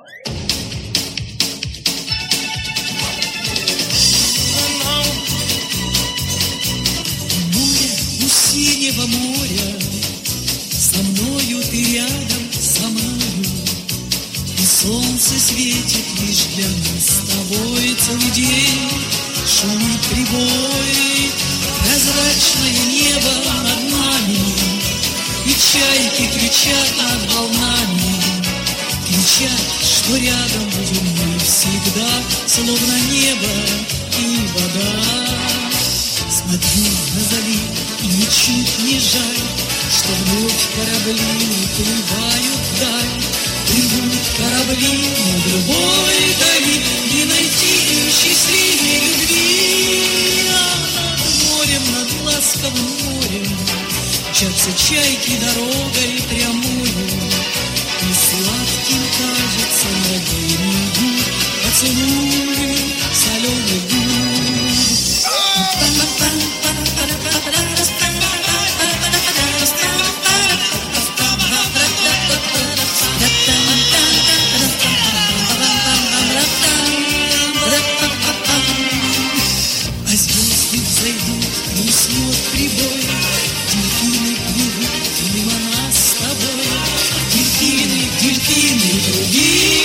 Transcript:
Синего моря, со мною ты рядом, со мною, и солнце светит лишь для нас с тобой целый день. Шумит прибой, прозрачное небо над нами, и чайки кричат над волнами, кричат, что рядом будем мы всегда, словно небо и вода. Смотрю на залив, и ничуть не жаль, что вновь корабли уплывают вдаль. Плывут корабли над любой дали, и найти им счастливее любви. А над морем, над ласковым морем, мчатся чайки дорогой прямою, и сладким кажется новый губ поцелуй соленый губ. А звезды взойдут, и уснет прибой, дельфины плывут мимо нас с тобой. Дельфины, дельфины, другие.